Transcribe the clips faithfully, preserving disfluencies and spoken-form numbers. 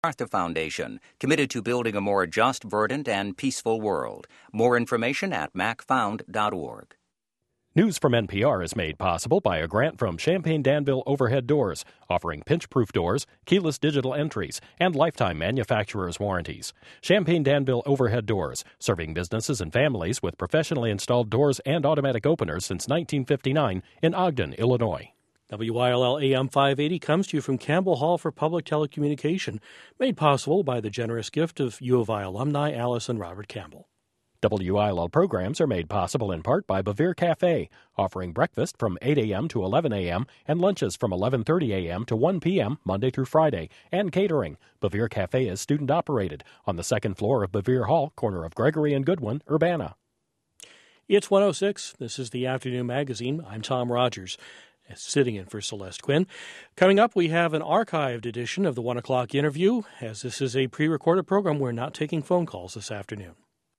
MacArthur Foundation, committed to building a more just, verdant, and peaceful world. More information at mac found dot org. News from N P R is made possible by a grant from Champaign Danville Overhead Doors, offering pinch-proof doors, keyless digital entries, and lifetime manufacturer's warranties. Champaign Danville Overhead Doors, serving businesses and families with professionally installed doors and automatic openers since nineteen fifty-nine in Ogden, Illinois. W I L L A M five eighty comes to you from Campbell Hall for Public Telecommunication, made possible by the generous gift of U of I alumni Alice and Robert Campbell. W I L L programs are made possible in part by Bevere Cafe, offering breakfast from eight a.m. to eleven a.m. and lunches from eleven thirty a.m. to one p.m. Monday through Friday, and catering. Bevere Cafe is student-operated on the second floor of Bevere Hall, corner of Gregory and Goodwin, Urbana. It's one oh six. This is the Afternoon Magazine. I'm Tom Rogers, sitting in for Celeste Quinn. Coming up, we have an archived edition of the one o'clock interview. As this is a pre-recorded program, we're not taking phone calls this afternoon.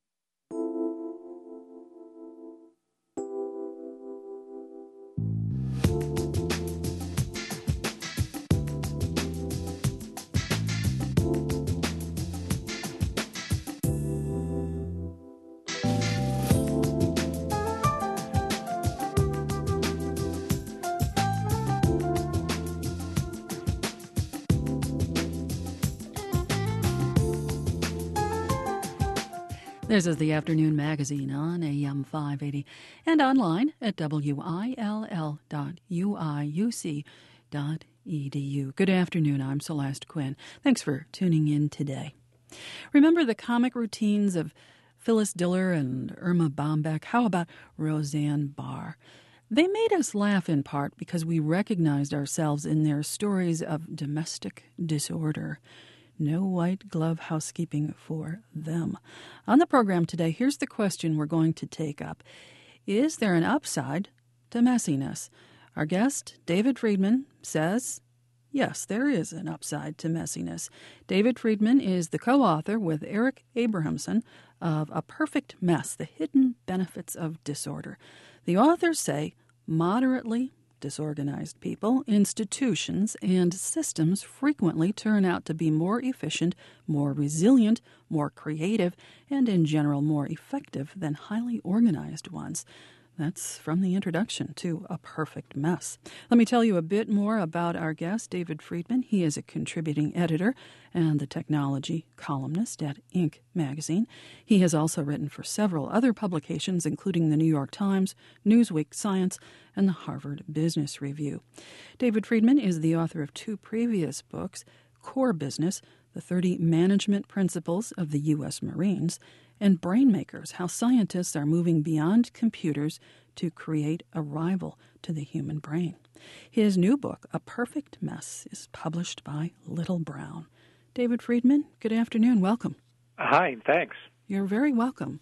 This is the Afternoon Magazine on A M five eighty and online at W I L L dot U I U C dot E D U. Good afternoon, I'm Celeste Quinn. Thanks for tuning in today. Remember the comic routines of Phyllis Diller and Irma Bombeck? How about Roseanne Barr? They made us laugh in part because we recognized ourselves in their stories of domestic disorder. No white glove housekeeping for them. On the program today, here's the question we're going to take up. Is there an upside to messiness? Our guest, David Friedman, says, yes, there is an upside to messiness. David Friedman is the co-author with Eric Abrahamson of A Perfect Mess, The Hidden Benefits of Disorder. The authors say moderately disorganized people, institutions, and systems frequently turn out to be more efficient, more resilient, more creative, and in general more effective than highly organized ones. That's from the introduction to A Perfect Mess. Let me tell you a bit more about our guest, David Friedman. He is a contributing editor and the technology columnist at Inc magazine. He has also written for several other publications, including the New York Times, Newsweek Science, and the Harvard Business Review. David Friedman is the author of two previous books, Core Business, The thirty Management Principles of the U S Marines, and Brain Makers, How Scientists Are Moving Beyond Computers to Create a Rival to the Human Brain. His new book, A Perfect Mess, is published by Little Brown. David Friedman, good afternoon. Welcome. Hi, thanks. You're very welcome.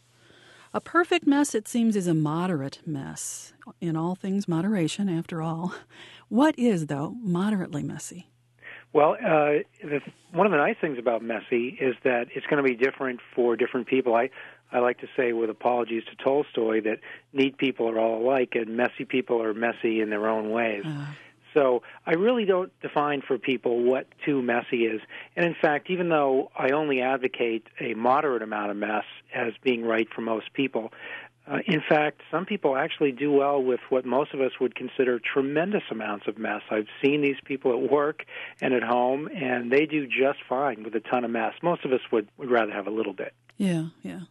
A perfect mess, it seems, is a moderate mess. In all things, moderation, after all. What is, though, moderately messy? Well, uh, the, one of the nice things about messy is that it's going to be different for different people. I, I like to say, with apologies to Tolstoy, that neat people are all alike and messy people are messy in their own ways. Uh. So I really don't define for people what too messy is. And in fact, even though I only advocate a moderate amount of mess as being right for most people, Uh, in fact, some people actually do well with what most of us would consider tremendous amounts of mess. I've seen these people at work and at home, and they do just fine with a ton of mess. Most of us would, would rather have a little bit. Yeah, yeah.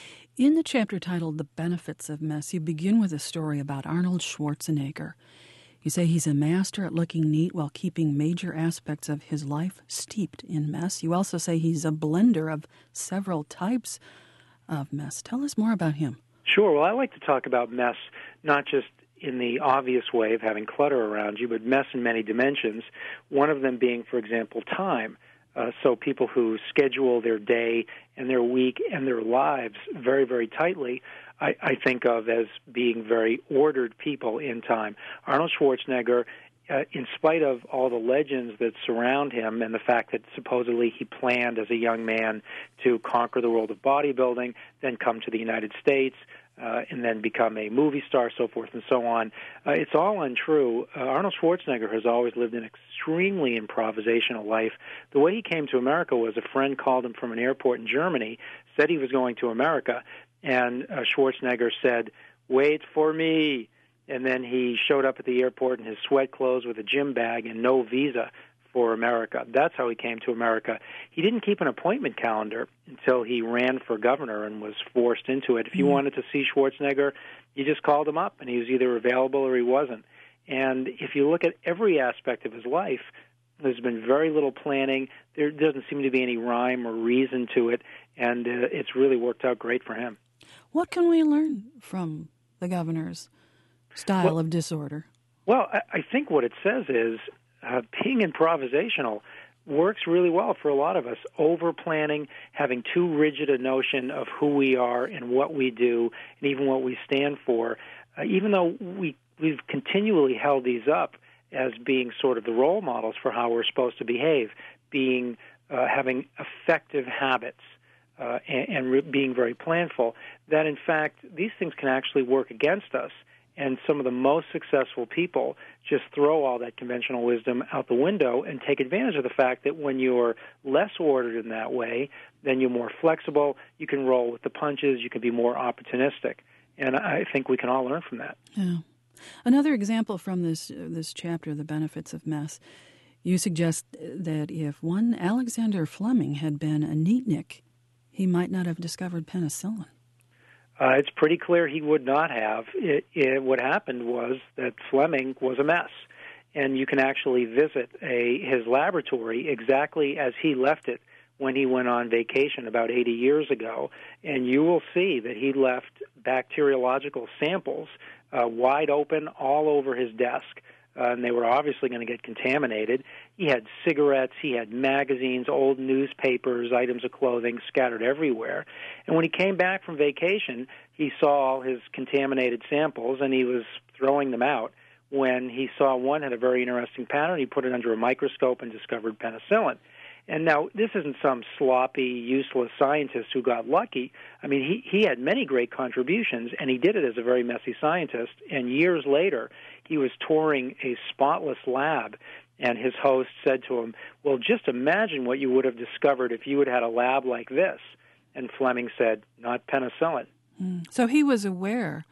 In the chapter titled The Benefits of Mess, you begin with a story about Arnold Schwarzenegger. You say he's a master at looking neat while keeping major aspects of his life steeped in mess. You also say he's a blender of several types of mess. Tell us more about him. Sure. Well, I like to talk about mess not just in the obvious way of having clutter around you, but mess in many dimensions, one of them being, for example, time. Uh, so people who schedule their day and their week and their lives very, very tightly, I, I think of as being very ordered people in time. Arnold Schwarzenegger, Uh, in spite of all the legends that surround him and the fact that supposedly he planned as a young man to conquer the world of bodybuilding, then come to the United States, uh, and then become a movie star, so forth and so on. Uh, it's all untrue. Uh, Arnold Schwarzenegger has always lived an extremely improvisational life. The way he came to America was a friend called him from an airport in Germany, said he was going to America, and uh, Schwarzenegger said, "Wait for me." And then he showed up at the airport in his sweat clothes with a gym bag and no visa for America. That's how he came to America. He didn't keep an appointment calendar until he ran for governor and was forced into it. If you mm-hmm. wanted to see Schwarzenegger, you just called him up, and he was either available or he wasn't. And if you look at every aspect of his life, there's been very little planning. There doesn't seem to be any rhyme or reason to it, and uh, it's really worked out great for him. What can we learn from the governor's style well, of disorder? Well, I, I think what it says is uh, being improvisational works really well for a lot of us. Over-planning, having too rigid a notion of who we are and what we do and even what we stand for, uh, even though we, we've continually held these up as being sort of the role models for how we're supposed to behave, being uh, having effective habits, uh, and, and re- being very planful, that in fact these things can actually work against us. And some of the most successful people just throw all that conventional wisdom out the window and take advantage of the fact that when you're less ordered in that way, then you're more flexible, you can roll with the punches, you can be more opportunistic. And I think we can all learn from that. Yeah. Another example from this uh, this chapter, The Benefits of Mess, you suggest that if one Alexander Fleming had been a neatnik, he might not have discovered penicillin. Uh, it's pretty clear he would not have. It, it, what happened was that Fleming was a mess, and you can actually visit a, his laboratory exactly as he left it when he went on vacation about eighty years ago, and you will see that he left bacteriological samples uh, wide open all over his desk. Uh, and they were obviously going to get contaminated. He had cigarettes, he had magazines, old newspapers, items of clothing scattered everywhere. And when he came back from vacation, he saw all his contaminated samples, and he was throwing them out when he saw one had a very interesting pattern. He put it under a microscope and discovered penicillin. And now, this isn't some sloppy, useless scientist who got lucky. I mean, he, he had many great contributions, and he did it as a very messy scientist. And years later, he was touring a spotless lab, and his host said to him, "Well, just imagine what you would have discovered if you had had a lab like this." And Fleming said, "Not penicillin." Mm. So he was aware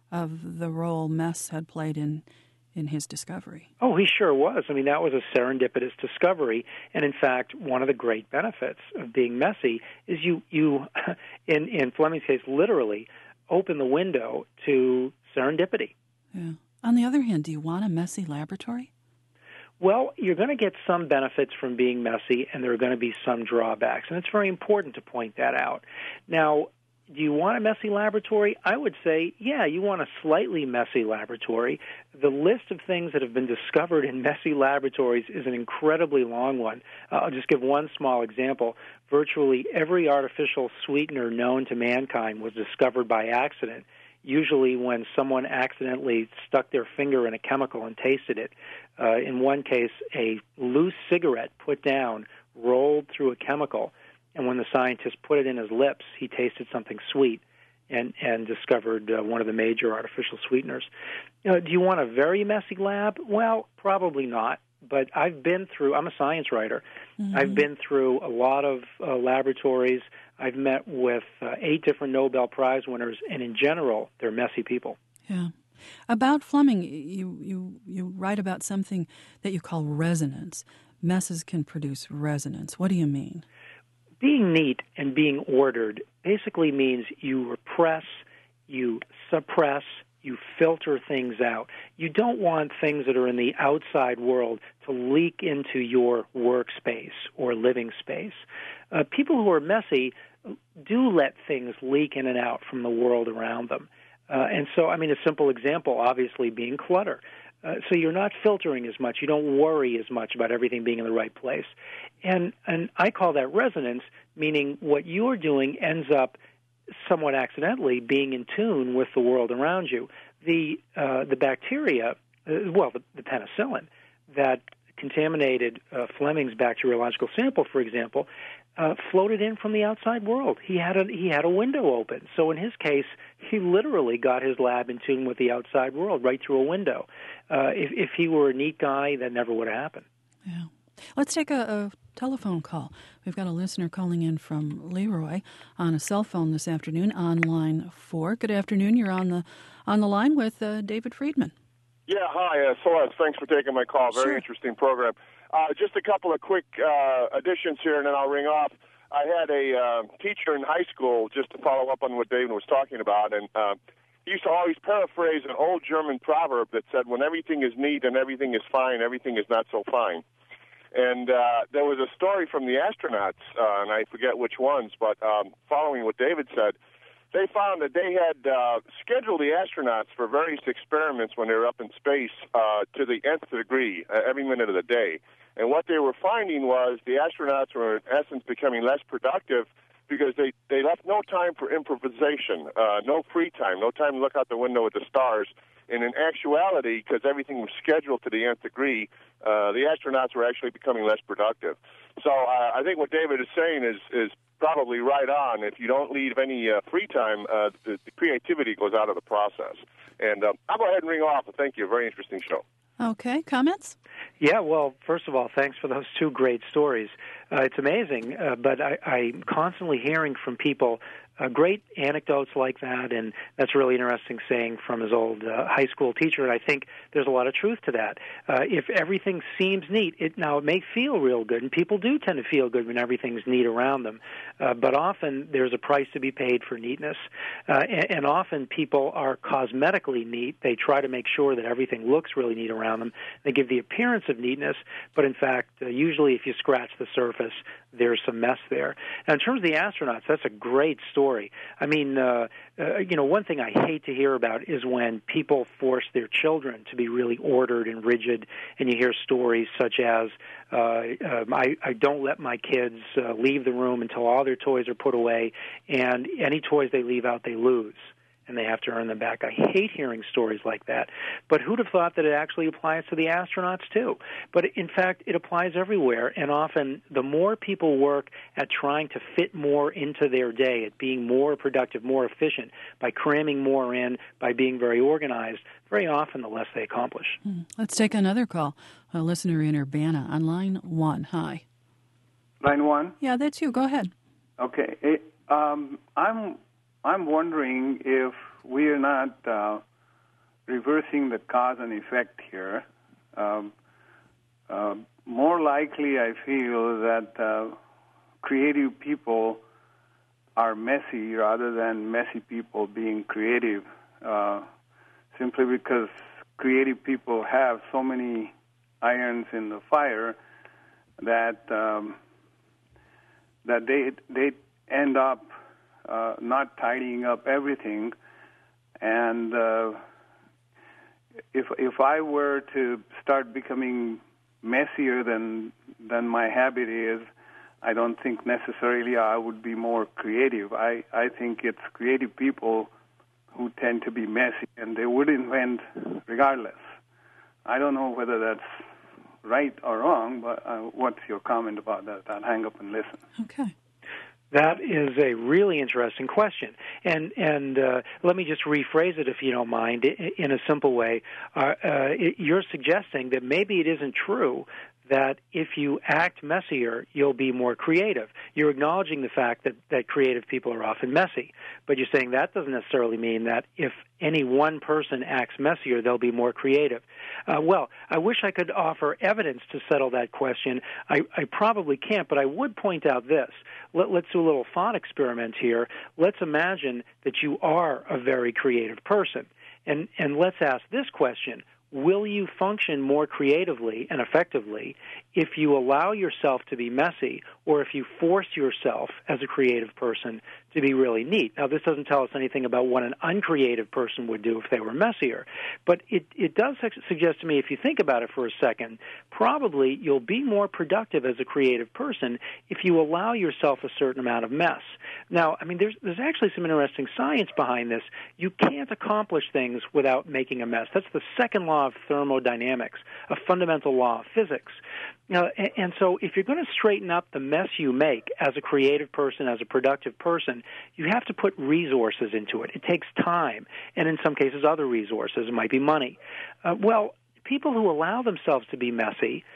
of the role mess had played in in his discovery. Oh, he sure was. I mean, that was a serendipitous discovery. And in fact, one of the great benefits of being messy is you, you in, in Fleming's case, literally open the window to serendipity. Yeah. On the other hand, do you want a messy laboratory? Well, you're going to get some benefits from being messy, and there are going to be some drawbacks. And it's very important to point that out. Now, do you want a messy laboratory? I would say, yeah, you want a slightly messy laboratory. The list of things that have been discovered in messy laboratories is an incredibly long one. Uh, I'll just give one small example. Virtually every artificial sweetener known to mankind was discovered by accident, usually when someone accidentally stuck their finger in a chemical and tasted it. Uh, in one case, a loose cigarette put down rolled through a chemical, and when the scientist put it in his lips, he tasted something sweet and, and discovered uh, one of the major artificial sweeteners. Uh, do you want a very messy lab? Well, probably not. But I've been through, I'm a science writer. Mm-hmm. I've been through a lot of uh, laboratories. I've met with uh, eight different Nobel Prize winners, and in general, they're messy people. Yeah. About Fleming, you, you, you write about something that you call resonance. Messes can produce resonance. What do you mean? Being neat and being ordered basically means you repress, you suppress, you filter things out. You don't want things that are in the outside world to leak into your workspace or living space. Uh, people who are messy do let things leak in and out from the world around them. Uh, and so, I mean, a simple example, obviously, being clutter. Uh, so you're not filtering as much. You don't worry as much about everything being in the right place. And and I call that resonance, meaning what you're doing ends up somewhat accidentally being in tune with the world around you. The uh, the bacteria, uh, well, the, the penicillin that contaminated uh, Fleming's bacteriological sample, for example, uh, floated in from the outside world. He had a he had a window open. So in his case, he literally got his lab in tune with the outside world right through a window. Uh, if, if he were a neat guy, that never would have happened. Yeah. Let's take a, a telephone call. We've got a listener calling in from Leroy on a cell phone this afternoon on line four. Good afternoon. You're on the on the line with uh, David Friedman. Yeah, hi, uh, Celeste. Thanks for taking my call. Very Sure. interesting program. Uh, just a couple of quick uh, additions here, and then I'll ring off. I had a uh, teacher in high school, just to follow up on what David was talking about, and uh, he used to always paraphrase an old German proverb that said, when everything is neat and everything is fine, everything is not so fine. And uh, there was a story from the astronauts, uh, and I forget which ones, but um, following what David said, they found that they had uh, scheduled the astronauts for various experiments when they were up in space uh, to the nth degree uh, every minute of the day. And what they were finding was the astronauts were, in essence, becoming less productive because they, they left no time for improvisation, uh, no free time, no time to look out the window at the stars. And in actuality, because everything was scheduled to the nth degree, uh, the astronauts were actually becoming less productive. So uh, I think what David is saying is, is probably right on. If you don't leave any uh, free time, uh, the, the creativity goes out of the process. And uh, I'll go ahead and ring off. Thank you. Very interesting show. Okay, comments? Yeah, well, first of all, thanks for those two great stories. Uh, it's amazing, uh, but I, I'm constantly hearing from people uh, great anecdotes like that, and that's really interesting saying from his old uh, high school teacher, and I think there's a lot of truth to that. Uh, if everything seems neat, it now it may feel real good, and people do tend to feel good when everything's neat around them, uh, but often there's a price to be paid for neatness, uh, and, and often people are cosmetically neat. They try to make sure that everything looks really neat around them. They give the appearance of neatness, but in fact, uh, usually if you scratch the surface, there's some mess there. Now, in terms of the astronauts, that's a great story. I mean, uh, uh, you know, one thing I hate to hear about is when people force their children to be really ordered and rigid, and you hear stories such as, uh, uh, I, I don't let my kids uh, leave the room until all their toys are put away, and any toys they leave out, they lose, and they have to earn them back. I hate hearing stories like that. But who'd have thought that it actually applies to the astronauts, too? But, in fact, it applies everywhere, and often the more people work at trying to fit more into their day, at being more productive, more efficient, by cramming more in, by being very organized, very often the less they accomplish. Hmm. Let's take another call. A listener in Urbana on line one. Hi. Line one? Yeah, that's you. Go ahead. Okay. It, um, I'm... I'm wondering if we are not uh, reversing the cause and effect here. Um, uh, more likely, I feel that uh, creative people are messy rather than messy people being creative, uh, simply because creative people have so many irons in the fire that um, that they they end up Uh, not tidying up everything, and uh, if if I were to start becoming messier than than my habit is, I don't think necessarily I would be more creative. I, I think it's creative people who tend to be messy, and they would invent regardless. I don't know whether that's right or wrong, but uh, what's your comment about that? I'll hang up and listen. Okay. That is a really interesting question, and and uh, let me just rephrase it, if you don't mind, in a simple way. Uh, uh, it, you're suggesting that maybe it isn't true that if you act messier, you'll be more creative. You're acknowledging the fact that, that creative people are often messy, but you're saying that doesn't necessarily mean that if any one person acts messier, they'll be more creative. Uh, well, I wish I could offer evidence to settle that question. I, I probably can't, but I would point out this. Let, let's do a little thought experiment here. Let's imagine that you are a very creative person, and, and let's ask this question. Will you function more creatively and effectively if you allow yourself to be messy or if you force yourself as a creative person to be really neat? Now, this doesn't tell us anything about what an uncreative person would do if they were messier, but it, it does suggest to me, if you think about it for a second, probably you'll be more productive as a creative person if you allow yourself a certain amount of mess. Now, I mean, there's, there's actually some interesting science behind this. You can't accomplish things without making a mess. That's the second law of thermodynamics, a fundamental law of physics. Uh, and, and so if you're going to straighten up the mess you make as a creative person, as a productive person, you have to put resources into it. It takes time, and in some cases other resources. It might be money. Uh, well, people who allow themselves to be messy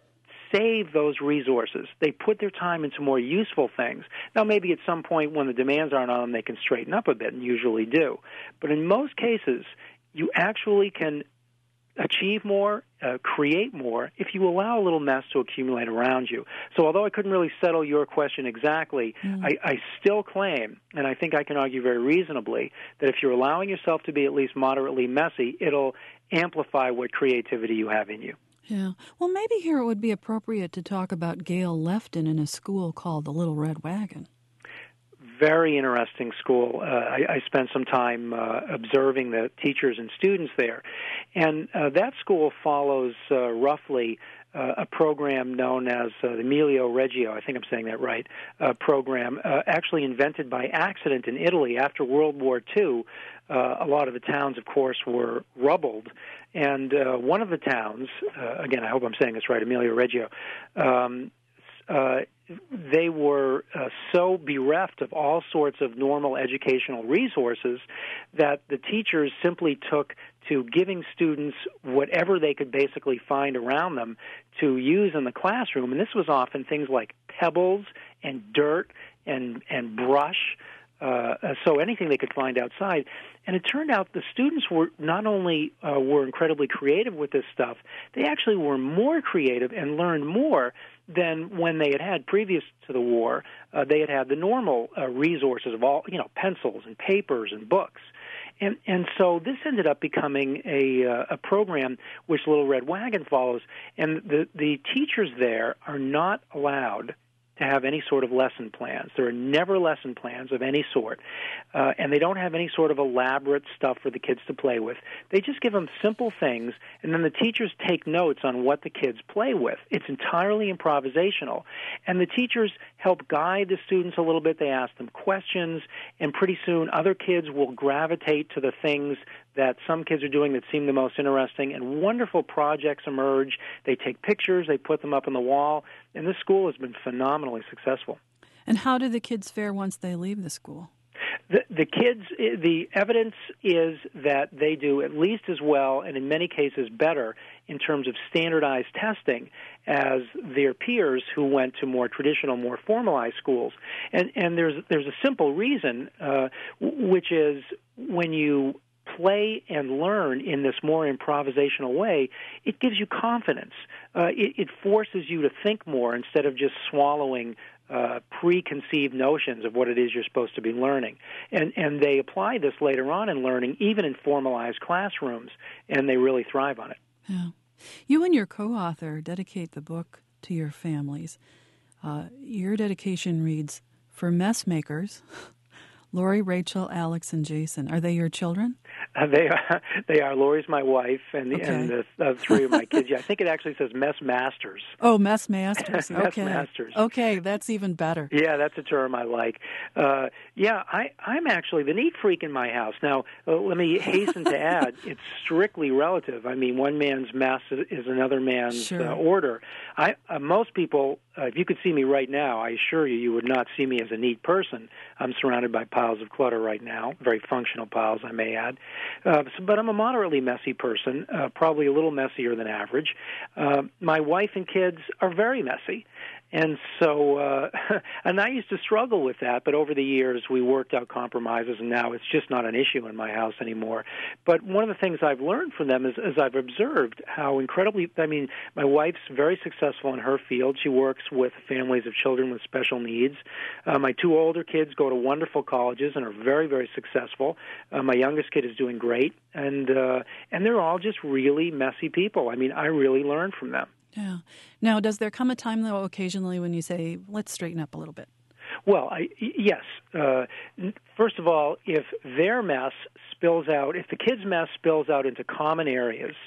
save those resources. They put their time into more useful things. Now, maybe at some point when the demands aren't on them, they can straighten up a bit, and usually do. But in most cases, you actually can achieve more, uh, create more, if you allow a little mess to accumulate around you. So although I couldn't really settle your question exactly, mm. I, I still claim, and I think I can argue very reasonably, that if you're allowing yourself to be at least moderately messy, it'll amplify what creativity you have in you. Yeah. Well, maybe here it would be appropriate to talk about Gail Lefton in a school called the Little Red Wagon. Very interesting school. Uh, I, I spent some time uh, observing the teachers and students there. And uh, that school follows uh, roughly uh, a program known as uh, the Emilio Reggio, I think I'm saying that right, uh, program, uh, actually invented by accident in Italy after World War Two. Uh, a lot of the towns, of course, were rubbled. And uh, one of the towns, uh, again, I hope I'm saying this right, Emilio Reggio, um, uh, they were uh, so bereft of all sorts of normal educational resources that the teachers simply took to giving students whatever they could basically find around them to use in the classroom. And this was often things like pebbles and dirt and, and brush, uh, so anything they could find outside. And it turned out the students were not only uh, were incredibly creative with this stuff, they actually were more creative and learned more than when they had had previous to the war. Uh, they had had the normal uh, resources of all, you know, pencils and papers and books. And and so this ended up becoming a uh, a program which Little Red Wagon follows. And the, the teachers there are not allowed to have any sort of lesson plans. There are never lesson plans of any sort, uh, and they don't have any sort of elaborate stuff for the kids to play with. They just give them simple things, and then the teachers take notes on what the kids play with. It's entirely improvisational, and the teachers help guide the students a little bit. They ask them questions, and pretty soon other kids will gravitate to the things that some kids are doing that seem the most interesting, and wonderful projects emerge. They take pictures, they put them up on the wall, and this school has been phenomenally successful. And how do the kids fare once they leave the school? The, the kids, the evidence is that they do at least as well, and in many cases better, in terms of standardized testing as their peers who went to more traditional, more formalized schools. And, and there's, there's a simple reason, uh, which is when you play and learn in this more improvisational way, it gives you confidence. Uh, it, it forces you to think more instead of just swallowing uh, preconceived notions of what it is you're supposed to be learning. And, and they apply this later on in learning, even in formalized classrooms, and they really thrive on it. Yeah. You and your co-author dedicate the book to your families. Uh, your dedication reads, "For mess makers, Lori, Rachel, Alex, and Jason. Are they your children?" Uh, they are. They are. Lori's my wife, and the, okay. and the uh, three of my kids. Yeah, I think it actually says Mess Masters. Oh, Mess Masters. Mess Okay. Masters. Okay, that's even better. Yeah, that's a term I like. Uh, yeah, I, I'm actually the neat freak in my house. Now, uh, let me hasten to add, it's strictly relative. I mean, one man's mess is another man's sure. uh, order. I uh, most people, uh, if you could see me right now, I assure you, you would not see me as a neat person. I'm surrounded by piles of clutter right now, very functional piles, I may add. Uh, so, but I'm a moderately messy person, uh, probably a little messier than average. Uh, my wife and kids are very messy. And so, uh, and I used to struggle with that, but over the years we worked out compromises, and now it's just not an issue in my house anymore. But one of the things I've learned from them is, is I've observed how incredibly, I mean, my wife's very successful in her field. She works with families of children with special needs. Uh, my two older kids go to wonderful colleges and are very, very successful. Uh, my youngest kid is doing great, and uh, and they're all just really messy people. I mean, I really learn from them. Yeah. Now, does there come a time, though, occasionally when you say, let's straighten up a little bit? Well, I, yes. Uh, first of all, if their mess spills out, if the kids' mess spills out into common areas,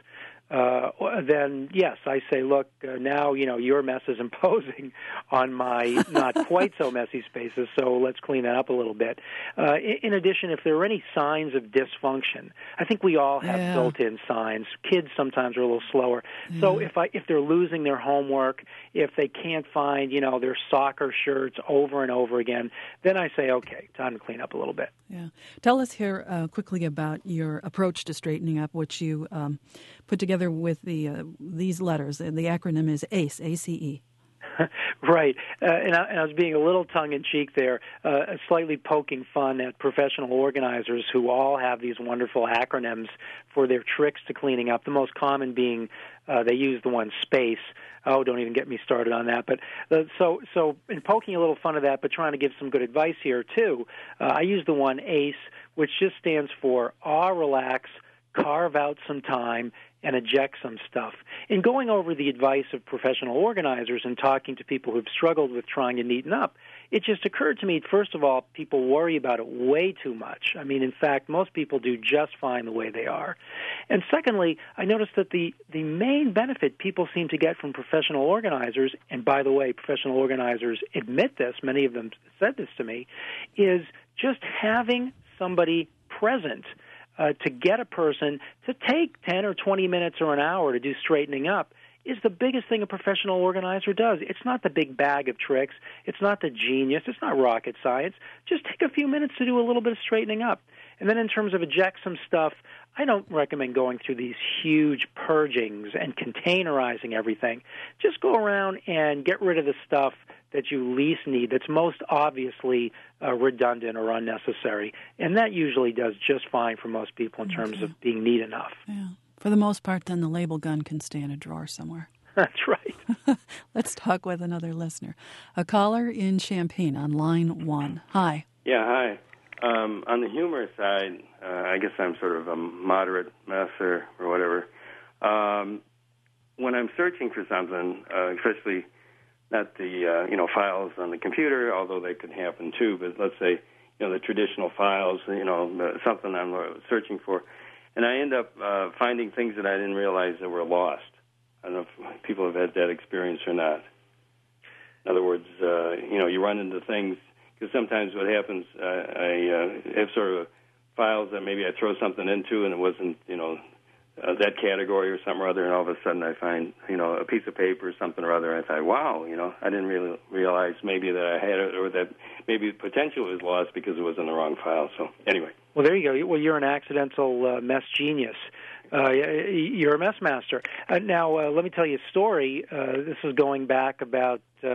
uh, then yes, I say, look, uh, now, you know, your mess is imposing on my not quite so messy spaces, so let's clean that up a little bit. Uh, in, in addition, if there are any signs of dysfunction, I think we all have yeah. built-in signs. Kids sometimes are a little slower. Yeah. So if I, if they're losing their homework, if they can't find, you know, their soccer shirts over and over again, then I say, okay, time to clean up a little bit. Yeah. Tell us here uh, quickly about your approach to straightening up, which you um, put together with the uh, these letters. The acronym is ACE, A C E. Right. Uh, and, I, and I was being a little tongue-in-cheek there, uh, slightly poking fun at professional organizers who all have these wonderful acronyms for their tricks to cleaning up, the most common being uh, they use the one SPACE. Oh, don't even get me started on that. But uh, so, so in poking a little fun of that, but trying to give some good advice here, too, uh, I use the one ACE, which just stands for awe, relax, carve out some time, and eject some stuff. In going over the advice of professional organizers and talking to people who've struggled with trying to neaten up, it just occurred to me, first of all, people worry about it way too much. I mean, in fact, most people do just fine the way they are. And secondly, I noticed that the, the main benefit people seem to get from professional organizers, and by the way, professional organizers admit this, many of them said this to me, is just having somebody present Uh, to get a person to take ten or twenty minutes or an hour to do straightening up is the biggest thing a professional organizer does. It's not the big bag of tricks. It's not the genius. It's not rocket science. Just take a few minutes to do a little bit of straightening up. And then in terms of eject some stuff, I don't recommend going through these huge purgings and containerizing everything. Just go around and get rid of the stuff that you least need, that's most obviously uh, redundant or unnecessary. And that usually does just fine for most people in terms okay. of being neat enough. Yeah. For the most part, then the label gun can stay in a drawer somewhere. That's right. Let's talk with another listener. A caller in Champaign on line one. Hi. Yeah, hi. Um, on the humor side, uh, I guess I'm sort of a moderate messer or whatever. Um, when I'm searching for something, uh, especially not the uh, you know files on the computer, although they could happen too, but let's say you know the traditional files, you know something I'm searching for, and I end up uh, finding things that I didn't realize that were lost. I don't know if people have had that experience or not. In other words, uh, you know, you run into things, because sometimes what happens, uh, I uh, have sort of files that maybe I throw something into and it wasn't, you know, uh, that category or something or other, and all of a sudden I find, you know, a piece of paper or something or other, and I thought, wow, you know, I didn't really realize maybe that I had it, or that maybe the potential was lost because it was in the wrong file. So anyway. Well, there you go. Well, you're an accidental uh, mess genius. Uh, you're a mess master. Uh, now, uh, let me tell you a story. Uh, this is going back about, uh,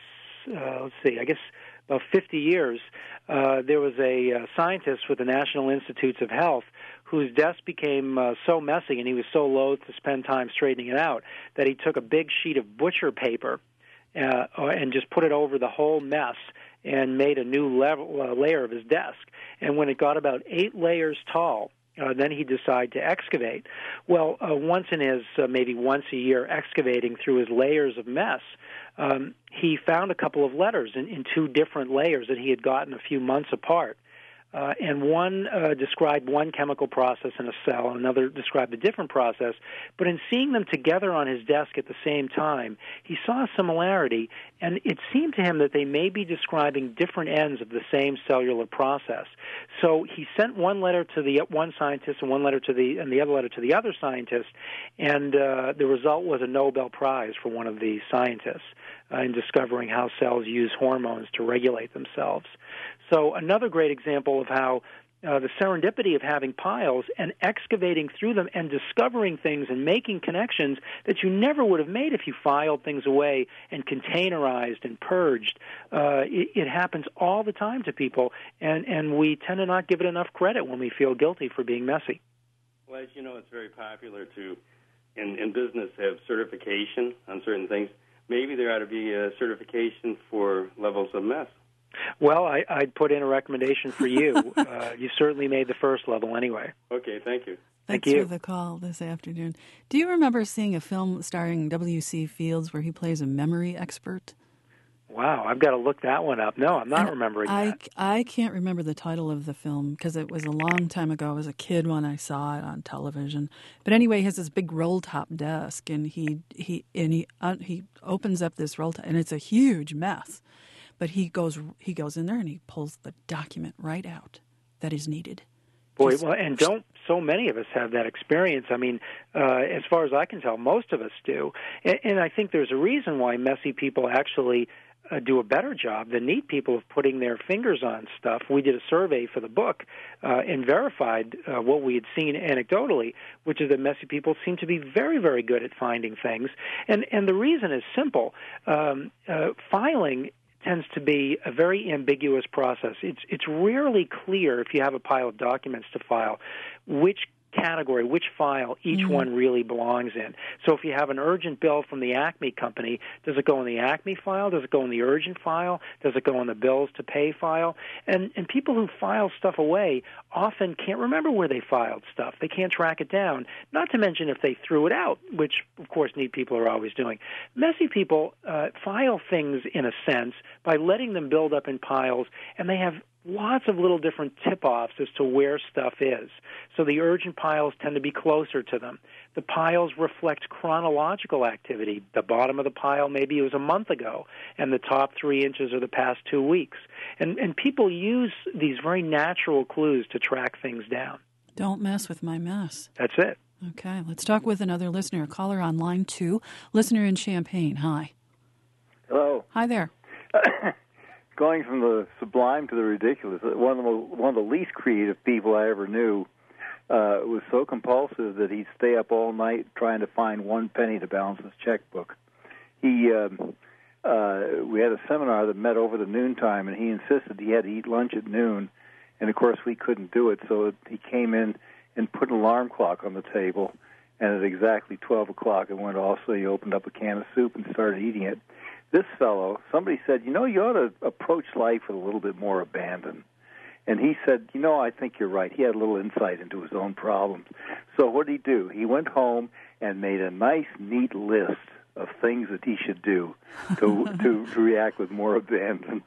uh, let's see, I guess about fifty years. Uh, there was a uh, scientist with the National Institutes of Health whose desk became uh, so messy and he was so loath to spend time straightening it out that he took a big sheet of butcher paper uh, and just put it over the whole mess and made a new level, uh, layer of his desk. And when it got about eight layers tall, Uh, then he decided to excavate. Well, uh, once in his, uh, maybe once a year, excavating through his layers of mess, um, he found a couple of letters in, in two different layers that he had gotten a few months apart. Uh, and one uh, described one chemical process in a cell, and another described a different process. But in seeing them together on his desk at the same time, he saw a similarity, and it seemed to him that they may be describing different ends of the same cellular process. So he sent one letter to the one scientist and one letter to the and the other letter to the other scientist, and uh, the result was a Nobel Prize for one of the scientists uh, in discovering how cells use hormones to regulate themselves. So another great example of how uh, the serendipity of having piles and excavating through them and discovering things and making connections that you never would have made if you filed things away and containerized and purged. Uh, it, it happens all the time to people, and, and we tend to not give it enough credit when we feel guilty for being messy. Well, as you know, it's very popular to, in, in business, have certification on certain things. Maybe there ought to be a certification for levels of mess. Well, I, I'd put in a recommendation for you. uh, you certainly made the first level anyway. Okay, thank you. Thanks Thank you. for the call this afternoon. Do you remember seeing a film starring W C Fields where he plays a memory expert? Wow, I've got to look that one up. No, I'm not and remembering I, that. I can't remember the title of the film because it was a long time ago. I was a kid when I saw it on television. But anyway, he has this big roll-top desk, and he he and he uh, he opens up this roll-top, and it's a huge mess. But he goes he goes in there and he pulls the document right out that is needed. Boy, Just, well, and don't so many of us have that experience. I mean, uh, as far as I can tell, most of us do. And, and I think there's a reason why messy people actually uh, do a better job than neat people of putting their fingers on stuff. We did a survey for the book uh, and verified uh, what we had seen anecdotally, which is that messy people seem to be very, very good at finding things. And, and the reason is simple. Um, uh, filing tends to be a very ambiguous process. It's it's rarely clear if you have a pile of documents to file which category, which file each mm-hmm. one really belongs in. So if you have an urgent bill from the Acme company, does it go in the Acme file? Does it go in the urgent file? Does it go in the bills to pay file? And and people who file stuff away often can't remember where they filed stuff. They can't track it down, not to mention if they threw it out, which, of course, neat people are always doing. Messy people uh, file things, in a sense, by letting them build up in piles, and they have lots of little different tip-offs as to where stuff is. So the urgent piles tend to be closer to them. The piles reflect chronological activity. The bottom of the pile maybe it was a month ago, and the top three inches are the past two weeks. And, and people use these very natural clues to track things down. Don't mess with my mess. That's it. Okay, let's talk with another listener, a caller on line two, listener in Champaign. Hi. Hello. Hi there. Going from the sublime to the ridiculous, one of the one of the least creative people I ever knew uh, was so compulsive that he'd stay up all night trying to find one penny to balance his checkbook. He, um, uh, we had a seminar that met over the noontime, and he insisted he had to eat lunch at noon, and of course we couldn't do it, so he came in and put an alarm clock on the table, and at exactly twelve o'clock it went off, so he opened up a can of soup and started eating it. This fellow, somebody said, you know, you ought to approach life with a little bit more abandon. And he said, you know, I think you're right. He had a little insight into his own problems. So what did he do? He went home and made a nice, neat list of things that he should do to to, to react with more abandon.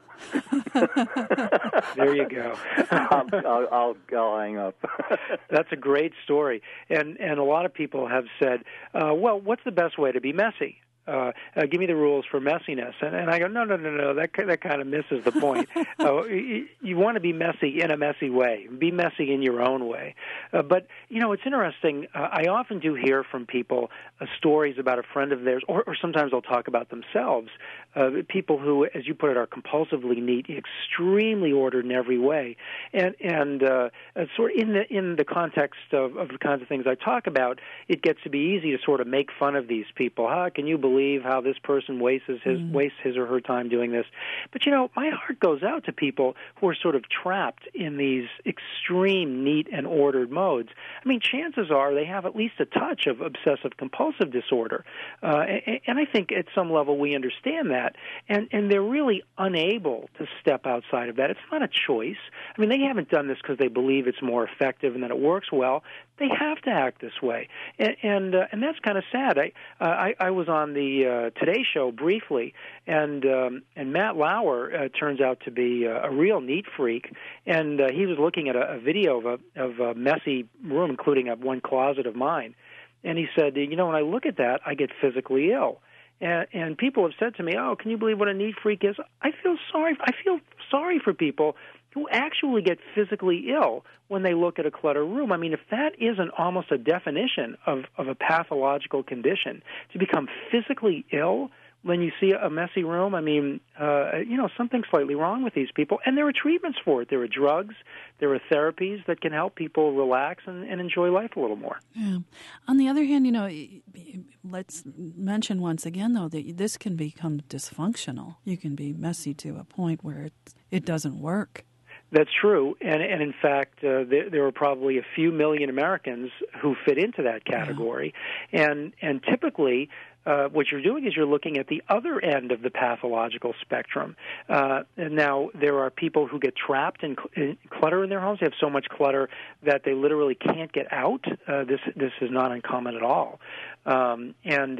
There you go. I'll, I'll, I'll, I'll hang up. That's a great story. And, and a lot of people have said, uh, well, what's the best way to be messy? Uh, uh, give me the rules for messiness. And, and I go, no, no, no, no, that that kind of misses the point. uh, you, you want to be messy in a messy way. Be messy in your own way. Uh, but, you know, it's interesting. Uh, I often do hear from people uh, stories about a friend of theirs, or, or sometimes they'll talk about themselves, uh, people who, as you put it, are compulsively neat, extremely ordered in every way. And, and uh, sort of in the, in the context of, of the kinds of things I talk about, it gets to be easy to sort of make fun of these people. How can you believe how this person wastes his mm. wastes his or her time doing this? But, you know, my heart goes out to people who are sort of trapped in these extreme neat and ordered modes. I mean, chances are they have at least a touch of obsessive-compulsive disorder. Uh, and, and I think at some level we understand that. And, and they're really unable to step outside of that. It's not a choice. I mean, they haven't done this because they believe it's more effective and that it works well. They have to act this way. And and, uh, and that's kind of sad. I, uh, I I was on the uh, Today Show briefly, and um, and Matt Lauer uh, turns out to be a, a real neat freak, and uh, he was looking at a, a video of a of a messy room, including a, one closet of mine, and he said, you know, when I look at that, I get physically ill. And, and people have said to me, oh, can you believe what a neat freak is? I feel sorry. I feel sorry for people who actually get physically ill when they look at a cluttered room. I mean, if that isn't almost a definition of, of a pathological condition, to become physically ill when you see a messy room, I mean, uh, you know, something's slightly wrong with these people. And there are treatments for it. There are drugs. There are therapies that can help people relax and, and enjoy life a little more. Yeah. On the other hand, you know, let's mention once again, though, that this can become dysfunctional. You can be messy to a point where it, it doesn't work. That's true, and, and in fact, uh, there, there are probably a few million Americans who fit into that category, yeah. and and typically, uh, what you're doing is you're looking at the other end of the pathological spectrum. Uh, and now, there are people who get trapped in, cl- in clutter in their homes. They have so much clutter that they literally can't get out. Uh, this this is not uncommon at all, um, and.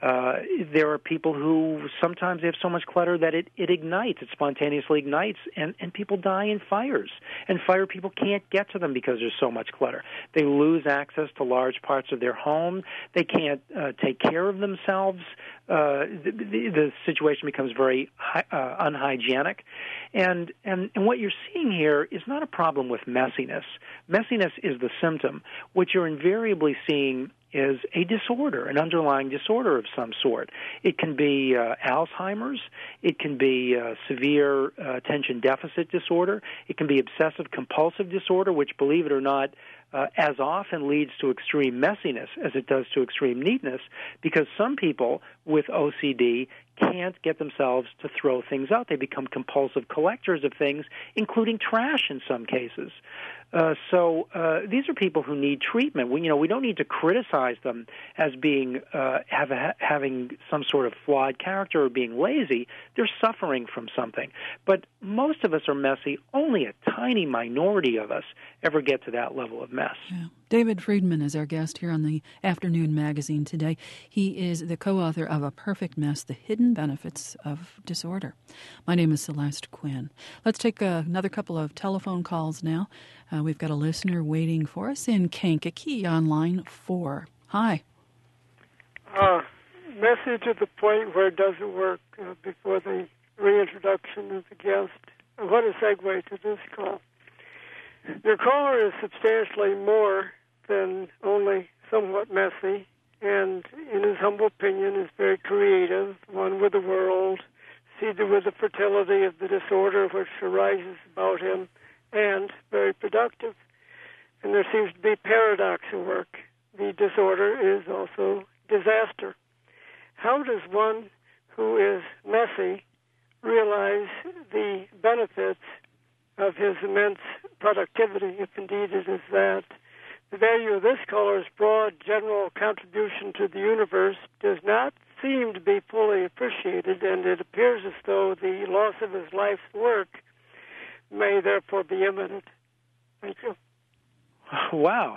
Uh, there are people who sometimes they have so much clutter that it, it ignites, it spontaneously ignites, and, and people die in fires. And fire people can't get to them because there's so much clutter. They lose access to large parts of their home. They can't uh, take care of themselves. Uh, the, the, the situation becomes very hi, uh, unhygienic. And, and, and what you're seeing here is not a problem with messiness. Messiness is the symptom. What you're invariably seeing is a disorder, an underlying disorder of some sort. It can be uh, Alzheimer's. It can be uh, severe uh, attention deficit disorder. It can be obsessive-compulsive disorder, which, believe it or not, uh, as often leads to extreme messiness as it does to extreme neatness, because some people with O C D can't get themselves to throw things out. They become compulsive collectors of things, including trash in some cases. Uh, so uh, these are people who need treatment. We, you know, we don't need to criticize them as being uh, have a, having some sort of flawed character or being lazy. They're suffering from something. But most of us are messy. Only a tiny minority of us ever get to that level of mess. Yeah. David Friedman is our guest here on the Afternoon Magazine today. He is the co-author of A Perfect Mess, The Hidden Benefits of Disorder. My name is Celeste Quinn. Let's take uh, another couple of telephone calls now. Uh, we've got a listener waiting for us in Kankakee on line four. Hi. Uh, messy to the point where it doesn't work uh, before the reintroduction of the guest. What a segue to this call. Your caller is substantially more than only somewhat messy, and in his humble opinion is very creative, one with the world, seated with the fertility of the disorder which arises about him, and very productive. And there seems to be paradox at work. The disorder is also disaster. How does one who is messy realize the benefits of his immense productivity, if indeed it is that? The value of this caller's broad general contribution to the universe does not seem to be fully appreciated, and it appears as though the loss of his life's work may therefore be imminent. Thank you. Wow.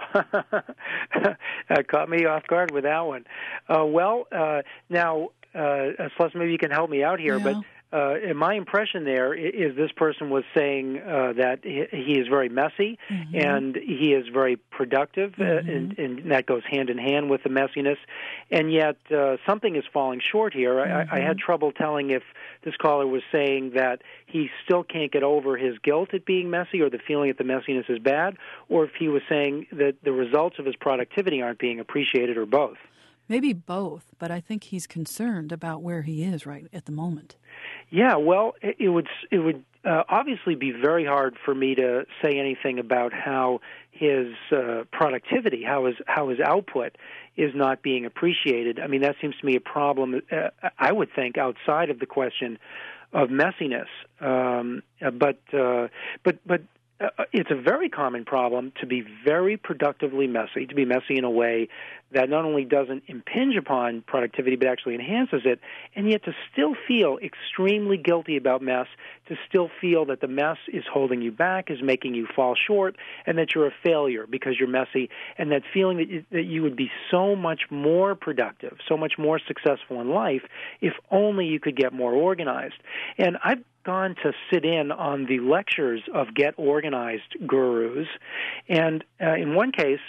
That caught me off guard with that one. Uh, well, uh, now, uh, Celeste, maybe you can help me out here, yeah. but Uh, and my impression there is this person was saying uh, that he is very messy mm-hmm. and he is very productive, mm-hmm. uh, and, and that goes hand in hand with the messiness. And yet uh, something is falling short here. Mm-hmm. I, I had trouble telling if this caller was saying that he still can't get over his guilt at being messy or the feeling that the messiness is bad, or if he was saying that the results of his productivity aren't being appreciated, or both. Maybe both, but I think he's concerned about where he is right at the moment. Yeah, well, it, it would it would uh, obviously be very hard for me to say anything about how his uh, productivity, how his how his output is not being appreciated. I mean, that seems to me a problem. Uh, I would think outside of the question of messiness, um, but uh, but but. Uh, it's a very common problem to be very productively messy, to be messy in a way that not only doesn't impinge upon productivity but actually enhances it, and yet to still feel extremely guilty about mess, to still feel that the mess is holding you back, is making you fall short, and that you're a failure because you're messy, and that feeling that you, that you would be so much more productive, so much more successful in life if only you could get more organized. And I've gone to sit in on the lectures of Get Organized gurus, and uh, in one case,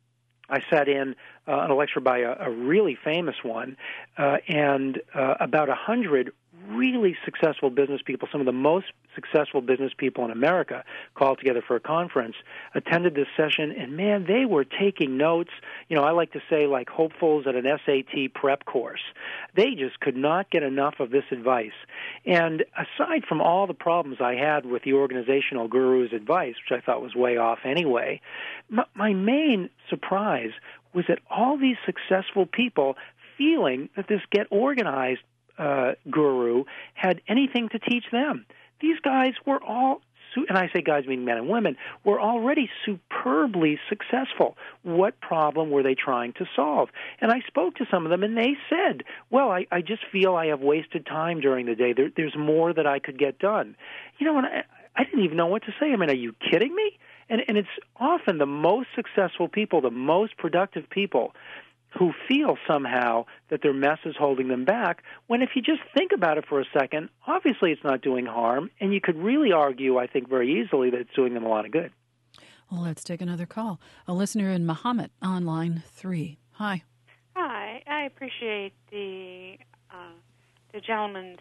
I sat in uh, on a lecture by a, a really famous one, uh, and uh, about a hundred really successful business people, some of the most successful business people in America, called together for a conference, attended this session, and man, they were taking notes. You know, I like to say like hopefuls at an S A T prep course. They just could not get enough of this advice. And aside from all the problems I had with the organizational guru's advice, which I thought was way off anyway, my, my main surprise was that all these successful people feeling that this Get Organized Uh, guru had anything to teach them. These guys were all, and I say guys meaning men and women, were already superbly successful. What problem were they trying to solve? And I spoke to some of them, and they said, well, I, I just feel I have wasted time during the day. There, there's more that I could get done. You know, and I, I didn't even know what to say. I mean, are you kidding me? And, and it's often the most successful people, the most productive people, who feel somehow that their mess is holding them back, when if you just think about it for a second, obviously it's not doing harm, and you could really argue, I think, very easily that it's doing them a lot of good. Well, let's take another call. A listener in Muhammad on line three. Hi. Hi. I appreciate the uh, the gentleman's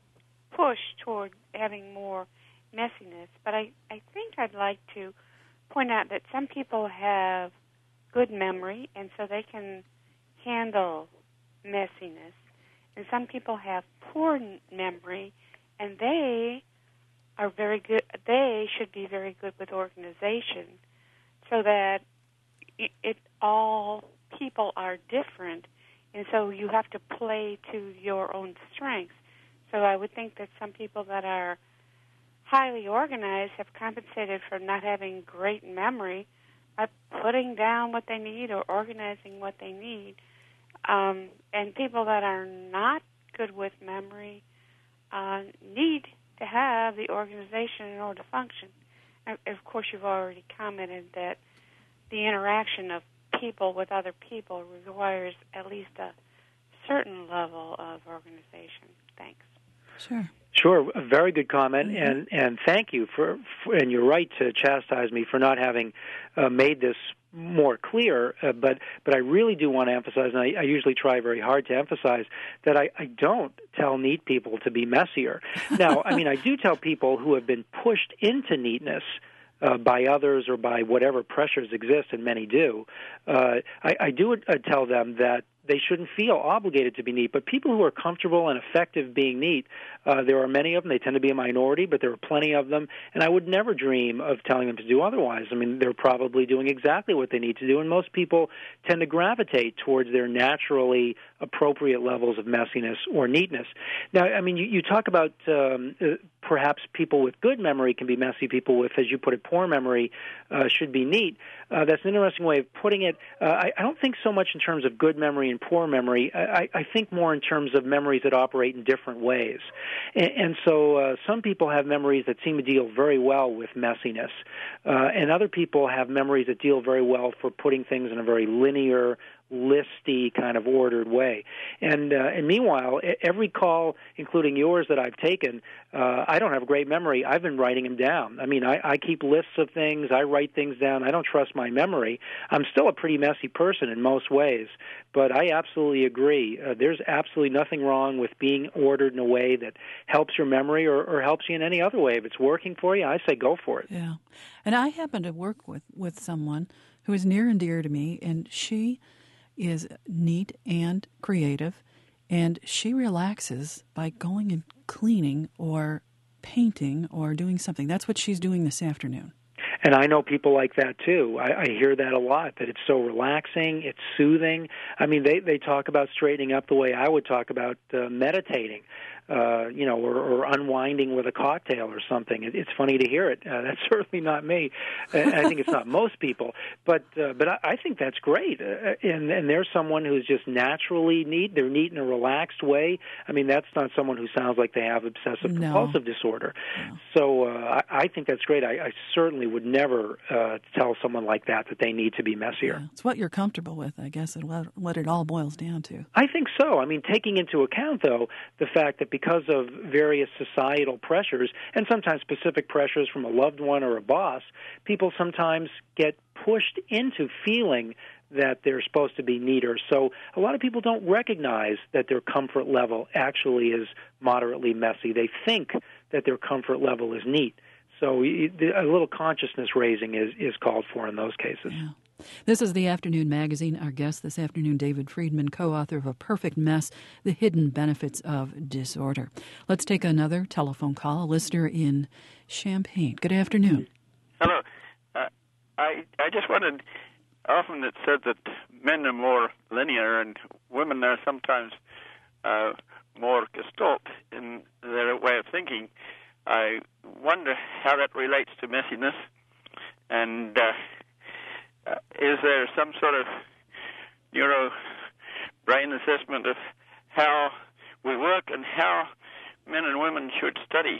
push toward having more messiness, but I, I think I'd like to point out that some people have good memory, and so they can handle messiness, and some people have poor memory, and they are very good. They should be very good with organization, so that it, it all people are different, and so you have to play to your own strengths. So I would think that some people that are highly organized have compensated for not having great memory by putting down what they need or organizing what they need. Um, and people that are not good with memory uh, need to have the organization in order to function. And of course, you've already commented that the interaction of people with other people requires at least a certain level of organization. Thanks. Sure. Sure, a very good comment, Mm-hmm. and, and thank you for, for, and you're right to chastise me for not having uh, made this more clear, uh, but but I really do want to emphasize, and I, I usually try very hard to emphasize, that I, I don't tell neat people to be messier. Now, I mean, I do tell people who have been pushed into neatness uh, by others or by whatever pressures exist, and many do, uh, I, I do uh, tell them that they shouldn't feel obligated to be neat. But people who are comfortable and effective being neat, uh, there are many of them. They tend to be a minority, but there are plenty of them. And I would never dream of telling them to do otherwise. I mean, they're probably doing exactly what they need to do. And most people tend to gravitate towards their naturally appropriate levels of messiness or neatness. Now, I mean, you, you talk about um, uh, perhaps people with good memory can be messy. People with, as you put it, poor memory uh, should be neat. Uh, that's an interesting way of putting it. Uh, I, I don't think so much in terms of good memory and poor memory. I, I think more in terms of memories that operate in different ways. And, and so uh, some people have memories that seem to deal very well with messiness, uh, and other people have memories that deal very well for putting things in a very linear, listy kind of ordered way. And uh, and meanwhile, every call, including yours that I've taken, uh, I don't have a great memory. I've been writing them down. I mean, I, I keep lists of things. I write things down. I don't trust my memory. I'm still a pretty messy person in most ways, but I absolutely agree. Uh, there's absolutely nothing wrong with being ordered in a way that helps your memory or, or helps you in any other way. If it's working for you, I say go for it. Yeah. And I happen to work with, with someone who is near and dear to me, and she is neat and creative, and she relaxes by going and cleaning or painting or doing something. That's what she's doing this afternoon. And I know people like that, too. I, I hear that a lot, that it's so relaxing, it's soothing. I mean, they, they talk about straightening up the way I would talk about uh, meditating, uh, you know, or, or unwinding with a cocktail or something. It, it's funny to hear it. Uh, that's certainly not me. I think it's not most people. But uh, but I, I think that's great. Uh, and, and there's someone who's just naturally neat. They're neat in a relaxed way. I mean, that's not someone who sounds like they have obsessive-compulsive no. disorder. No. So uh, I, I think that's great. I, I certainly would never uh, tell someone like that that they need to be messier. Yeah. It's what you're comfortable with, I guess, and what, what it all boils down to. I think so. I mean, taking into account, though, the fact that because of various societal pressures, and sometimes specific pressures from a loved one or a boss, people sometimes get pushed into feeling that they're supposed to be neater. So a lot of people don't recognize that their comfort level actually is moderately messy. They think that their comfort level is neat. So a little consciousness raising is, is called for in those cases. Yeah. This is the Afternoon Magazine. Our guest this afternoon, David Friedman, co-author of A Perfect Mess, The Hidden Benefits of Disorder. Let's take another telephone call, a listener in Champaign. Good afternoon. Hello. Uh, I I just wanted, often it's said that men are more linear and women are sometimes uh, more gestalt in their way of thinking. I wonder how that relates to messiness, and uh, uh, is there some sort of neuro brain assessment of how we work and how men and women should study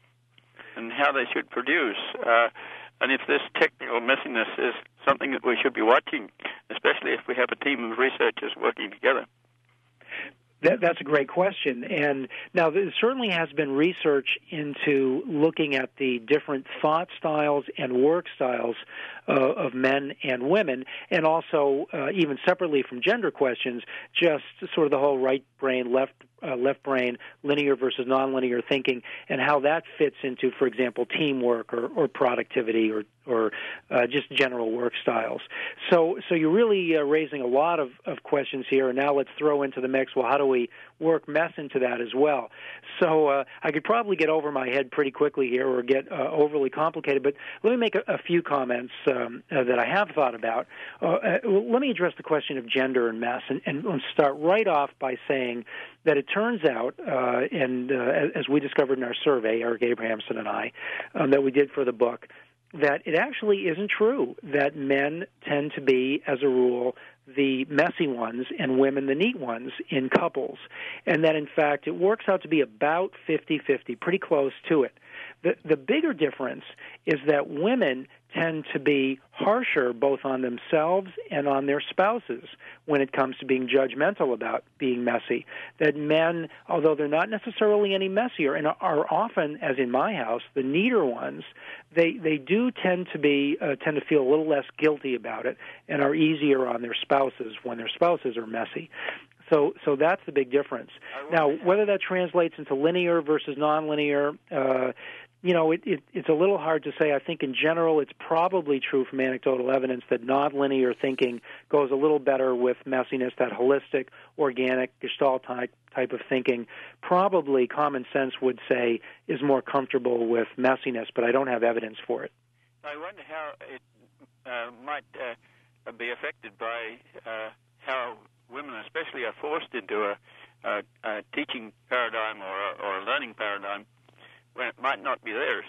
and how they should produce? Uh, and if this technical messiness is something that we should be watching especially if we have a team of researchers working together? That, that's a great question. And now there certainly has been research into looking at the different thought styles and work styles uh, of men and women, and also uh, even separately from gender questions, just sort of the whole right brain, left uh, left brain, linear versus nonlinear thinking, and how that fits into, for example, teamwork or, or productivity or or uh, just general work styles. So so you're really uh, raising a lot of, of questions here, and now let's throw into the mix, well, how do we work mess into that as well? So uh, I could probably get over my head pretty quickly here or get uh, overly complicated, but let me make a, a few comments um, uh, that I have thought about. Uh, uh, let me address the question of gender and mess, and, and let's start right off by saying that it turns out, uh, and uh, as we discovered in our survey, Eric Abrahamson and I, um, that we did for the book, that it actually isn't true that men tend to be, as a rule, the messy ones and women the neat ones in couples, and that, in fact, it works out to be about fifty-fifty, pretty close to it. The, the bigger difference is that women tend to be harsher both on themselves and on their spouses when it comes to being judgmental about being messy. That men, although they're not necessarily any messier and are often, as in my house, the neater ones, they, they do tend to be uh, tend to feel a little less guilty about it and are easier on their spouses when their spouses are messy. So, so that's the big difference. Now, whether that translates into linear versus nonlinear, uh, you know, it, it, it's a little hard to say. I think in general it's probably true from anecdotal evidence that nonlinear thinking goes a little better with messiness, that holistic, organic, gestalt type, type of thinking. Probably common sense would say is more comfortable with messiness, but I don't have evidence for it. I wonder how it uh, might uh, be affected by uh, how women especially are forced into a, a, a teaching paradigm or a, or a learning paradigm when it might not be theirs.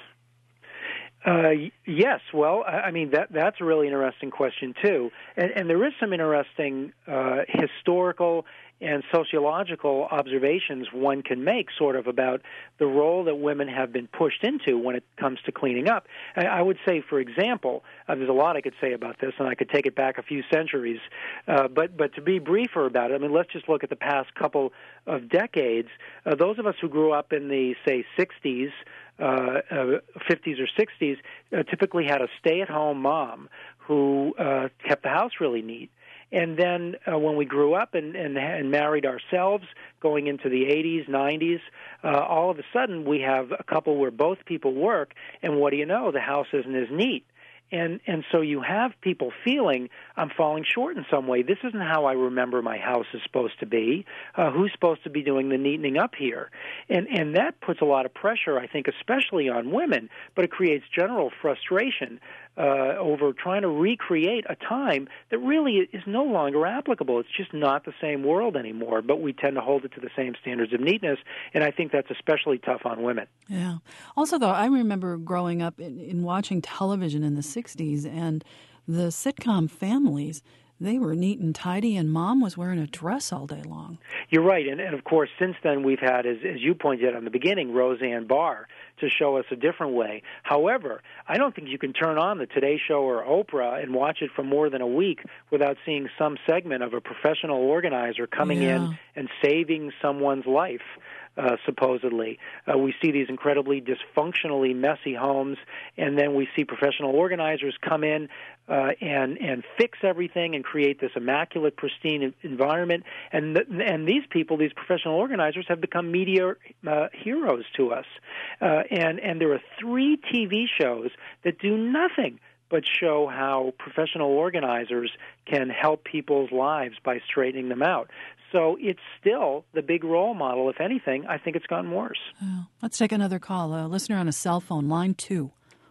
Uh, yes, well, I mean, that that's a really interesting question, too. And, and there is some interesting uh, historical and sociological observations one can make sort of about the role that women have been pushed into when it comes to cleaning up. I, I would say, for example, uh, there's a lot I could say about this, and I could take it back a few centuries, uh, but, but to be briefer about it, I mean, let's just look at the past couple of decades. Uh, those of us who grew up in the, say, sixties, Uh, uh, fifties or sixties, uh, typically had a stay-at-home mom who uh, kept the house really neat. And then uh, when we grew up and, and, and married ourselves, going into the eighties, nineties, uh, all of a sudden we have a couple where both people work, and what do you know, the house isn't as neat. And and so you have people feeling, I'm falling short in some way. This isn't how I remember my house is supposed to be. Uh, who's supposed to be doing the neatening up here? And and that puts a lot of pressure, I think, especially on women, but it creates general frustration uh, over trying to recreate a time that really is no longer applicable. It's just not the same world anymore, but we tend to hold it to the same standards of neatness, and I think that's especially tough on women. Yeah. Also, though, I remember growing up in, in watching television in the sixties, and the sitcom families, they were neat and tidy, and mom was wearing a dress all day long. You're right, and, and of course, since then we've had, as, as you pointed out in the beginning, Roseanne Barr to show us a different way. However, I don't think you can turn on the Today Show or Oprah and watch it for more than a week without seeing some segment of a professional organizer coming yeah. in and saving someone's life. Uh, supposedly. Uh, we see these incredibly dysfunctionally messy homes, and then we see professional organizers come in uh, and and fix everything and create this immaculate, pristine environment. And th- and these people, these professional organizers, have become media uh, heroes to us. Uh, and, and there are three T V shows that do nothing but show how professional organizers can help people's lives by straightening them out. So it's still the big role model. If anything, I think it's gotten worse. Oh, let's take another call. A listener on a cell phone, line two.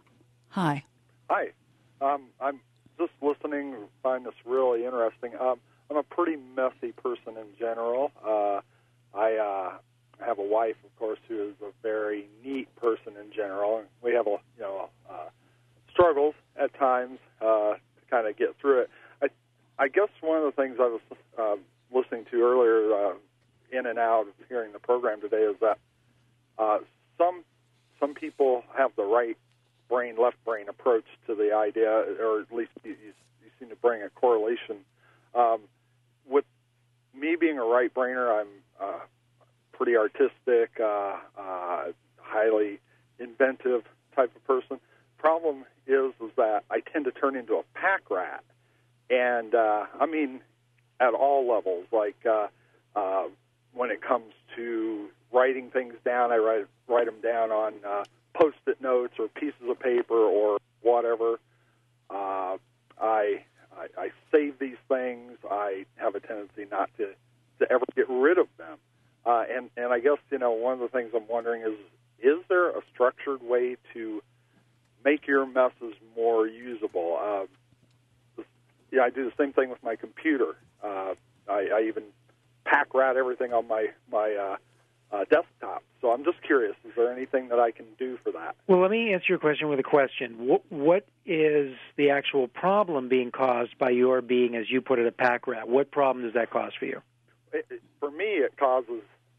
Hi. Hi. Um, I'm just listening, find this really interesting. Um, I'm a pretty messy person in general. Uh, I uh, have a wife, of course, who is a very neat person in general. We have a, you know, uh, struggles at times uh, to kind of get through it. I, I guess one of the things I was uh, listening to earlier, uh, in and out of hearing the program today, is that uh, some some people have the right brain, left brain approach to the idea, or at least you, you seem to bring a correlation Um, with me being a right-brainer, I'm uh, pretty artistic, uh, uh, highly inventive type of person. Problem is, is that I tend to turn into a pack rat, and uh, I mean, at all levels. Like uh, uh, when it comes to writing things down, I write write them down on uh, Post-it notes or pieces of paper or whatever. Uh, I, I I save these things. I have a tendency not to, to ever get rid of them. Uh, and, and I guess, you know, one of the things I'm wondering is, is there a structured way to make your messes more usable? Uh, yeah, I do the same thing with my computer. Uh, I, I even pack rat everything on my, my uh, uh, desktop. So I'm just curious, is there anything that I can do for that? Well, let me answer your question with a question. What, what is the actual problem being caused by your being, as you put it, a pack rat? What problem does that cause for you? It, it, for me, it causes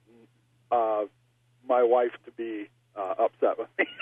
uh, my wife to be uh, upset with me.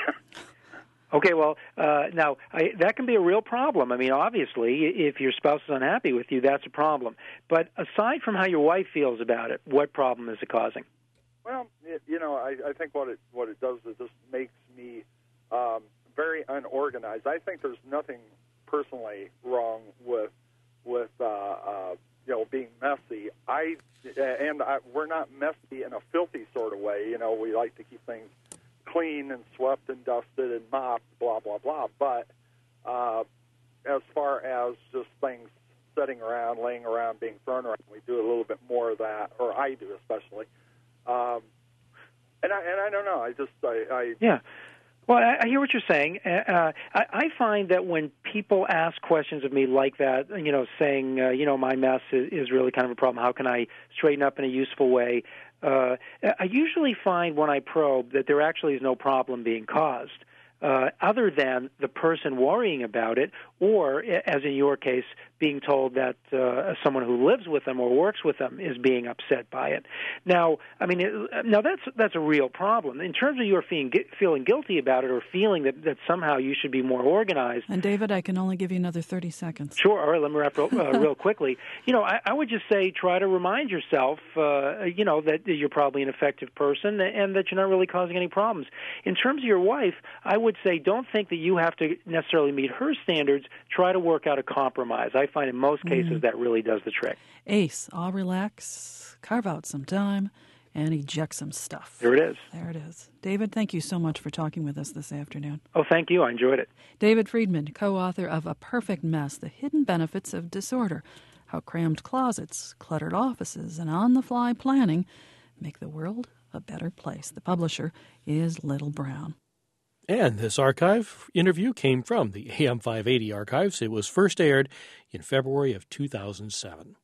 Okay, well, uh, now, I, that can be a real problem. I mean, obviously, if your spouse is unhappy with you, that's a problem. But aside from how your wife feels about it, what problem is it causing? Well, it, you know, I, I think what it what it does is just makes me um, very unorganized. I think there's nothing personally wrong with with uh, uh, you know being messy. I and I, we're not messy in a filthy sort of way. You know, we like to keep things clean and swept and dusted and mopped, blah blah blah. But uh, as far as just things sitting around, laying around, being thrown around, we do a little bit more of that, or I do especially. Um, and I and I don't know. I just I, I yeah. Well, I, I hear what you're saying. Uh, I, I find that when people ask questions of me like that, you know, saying, uh, you know, my mess is, is really kind of a problem. How can I straighten up in a useful way? Uh, I usually find when I probe that there actually is no problem being caused, uh, other than the person worrying about it, or, as in your case, being told that uh, someone who lives with them or works with them is being upset by it. Now, I mean, it, now that's that's a real problem. In terms of your feeling, feeling guilty about it or feeling that, that somehow you should be more organized. And, David, I can only give you another thirty seconds. Sure. All right, let me wrap up uh, real quickly. You know, I, I would just say try to remind yourself, uh, you know, that you're probably an effective person and that you're not really causing any problems. In terms of your wife, I would say don't think that you have to necessarily meet her standards. Try to work out a compromise. I find in most cases mm. that really does the trick. Ace, I'll relax, carve out some time, and eject some stuff. There it is. There it is. David, thank you so much for talking with us this afternoon. Oh, thank you. I enjoyed it. David Friedman, co-author of A Perfect Mess, The Hidden Benefits of Disorder, How Crammed Closets, Cluttered Offices, and On-the-Fly Planning Make the World a Better Place. The publisher is Little Brown. And this archive interview came from the A M five eighty archives. It was first aired in February of two thousand seven.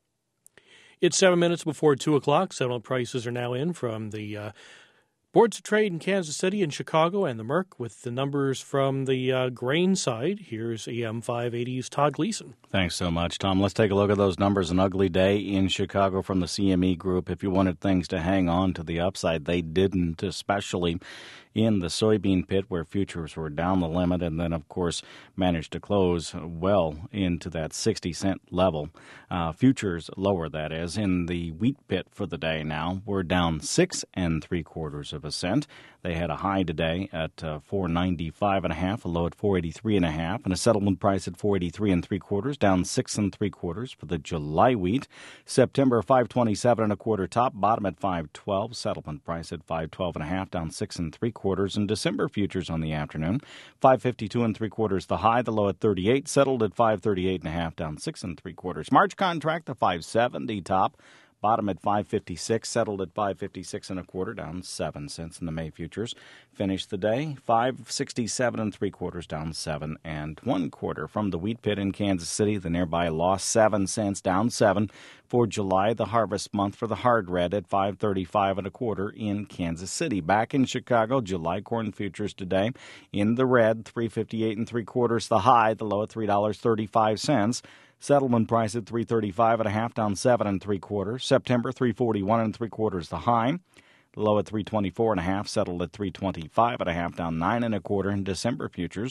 It's seven minutes before two o'clock. Settlement prices are now in from the uh, Boards of Trade in Kansas City and Chicago and the Merc with the numbers from the uh, grain side. Here's A M five eighty's Todd Gleason. Thanks so much, Tom. Let's take a look at those numbers. An ugly day in Chicago from the C M E Group. If you wanted things to hang on to the upside, they didn't, especially in the soybean pit where futures were down the limit and then, of course, managed to close well into that sixty cent level. Uh, futures lower, that is. In the wheat pit for the day now, we're down six and three quarters of a cent. They had a high today at uh, four ninety-five and a half, a low at four eighty-three and a half, and a settlement price at four eighty-three and three quarters, down six and three quarters for the July wheat. September five twenty-seven and a quarter top, bottom at five twelve, settlement price at five twelve and a half, down six and three quarters. And December futures on the afternoon, five fifty-two and three quarters the high, the low at thirty-eight, settled at five thirty-eight and a half, down six and three quarters. March contract the five seventy top. Bottom at five fifty-six, settled at five fifty-six and a quarter, down seven cents in the May futures. Finished the day five sixty-seven and three quarters, down seven and one quarter. From the wheat pit in Kansas City, the nearby lost seven cents, down seven for July, the harvest month for the hard red at five thirty-five and a quarter in Kansas City. Back in Chicago, July corn futures today in the red, three fifty-eight and three quarters the high, the low at three dollars and thirty-five cents. Settlement price at three thirty-five and a half, down seven and three quarters. September three forty-one and three quarters the high. The low at three twenty-four and a half, settled at three twenty-five and a half, down nine and a quarter. In December futures,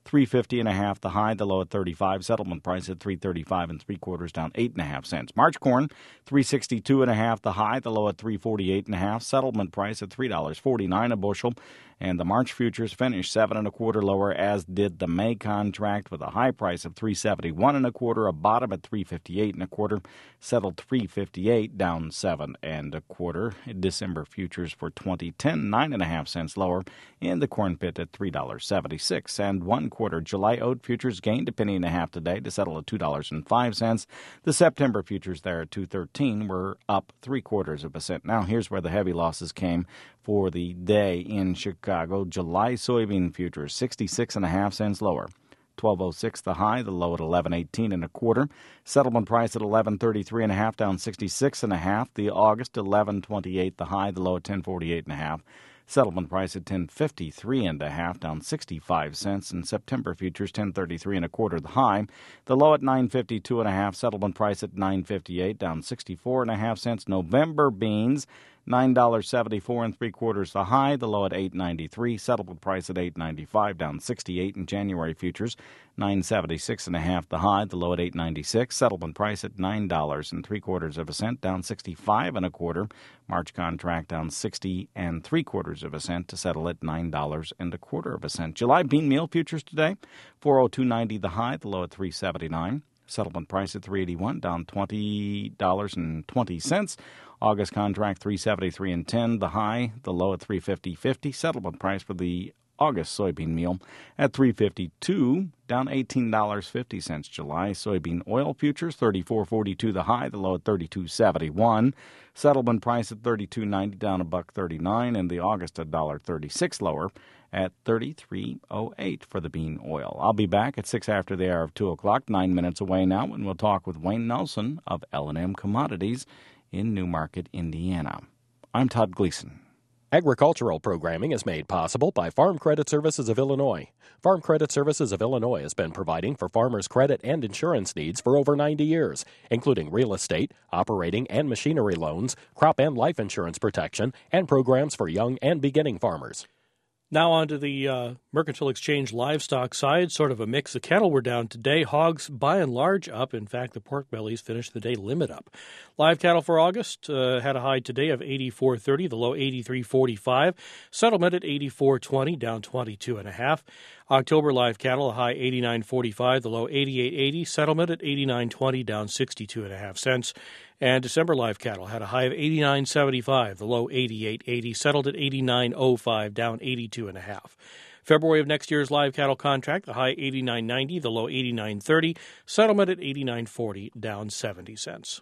three fifty and a half the high, the low at thirty-five. Settlement price at three thirty-five and three quarters, down eight and a half cents. March corn, three sixty-two and a half the high, the low at three forty-eight and a half. Settlement price at three dollars forty-nine a bushel. And the March futures finished seven and a quarter lower, as did the May contract, with a high price of three seventy-one and a quarter, a bottom at three fifty-eight and a quarter, settled three fifty-eight, down seven and a quarter. December futures for twenty ten, nine and a half cents lower, in the corn pit at three dollars seventy-six and one quarter. July oat futures gained a penny and a half today to settle at two dollars and five cents. The September futures there at two thirteen were up three quarters of a cent. Now here's where the heavy losses came for the day in Chicago. July soybean futures sixty-six and a half cents lower, twelve oh six the high, the low at eleven eighteen and a quarter. Settlement price at eleven thirty-three and a half, down sixty-six and a half. The August eleven twenty-eight the high, the low at ten forty-eight and a half. Settlement price at ten fifty-three and a half, down sixty-five cents. And September futures ten thirty-three and a quarter the high, the low at nine fifty-two and a half. Settlement price at nine fifty-eight, down sixty-four and a half cents. November beans, nine dollars seventy-four and three quarters the high, the low at eight ninety-three. Settlement price at eight ninety-five, down sixty-eight. In January futures, nine seventy-six and a half the high, the low at eight ninety-six. Settlement price at nine dollars and three quarters of a cent, down sixty-five and a quarter. March contract down sixty and three quarters of a cent to settle at nine dollars and a quarter of a cent. July bean meal futures today, four oh two ninety the high, the low at three seventy-nine. Settlement price at three eighty-one, down twenty dollars and twenty cents. August contract three seventy-three and ten the high, the low at three fifty fifty. Settlement price for the August soybean meal at three fifty-two, down eighteen dollars and fifty cents. July soybean oil futures thirty-four forty-two the high, the low at thirty-two seventy-one. Settlement price at thirty-two ninety, down a buck thirty-nine, and the August a dollar thirty-six lower at thirty-three oh eight for the bean oil. I'll be back at six after the hour of two o'clock, nine minutes away now, and we'll talk with Wayne Nelson of L and M Commodities in Newmarket, Indiana. I'm Todd Gleason. Agricultural programming is made possible by Farm Credit Services of Illinois. Farm Credit Services of Illinois has been providing for farmers' credit and insurance needs for over ninety years, including real estate, operating and machinery loans, crop and life insurance protection, and programs for young and beginning farmers. Now on to the uh, Mercantile Exchange livestock side, sort of a mix. The cattle were down today. Hogs, by and large, up. In fact, the pork bellies finished the day limit up. Live cattle for August uh, had a high today of eighty-four thirty, the low eighty-three forty-five. Settlement at eighty-four twenty, down twenty-two and a half. October live cattle, a high eighty-nine forty-five, the low eighty-eight eighty. Settlement at eighty-nine twenty, down sixty-two and a half cents. And December live cattle had a high of eighty-nine seventy-five, the low eighty-eight eighty, settled at eighty-nine oh five, down eighty-two and a half. February of next year's live cattle contract, the high eighty-nine ninety, the low eighty-nine thirty, settlement at eighty-nine forty, down seventy cents.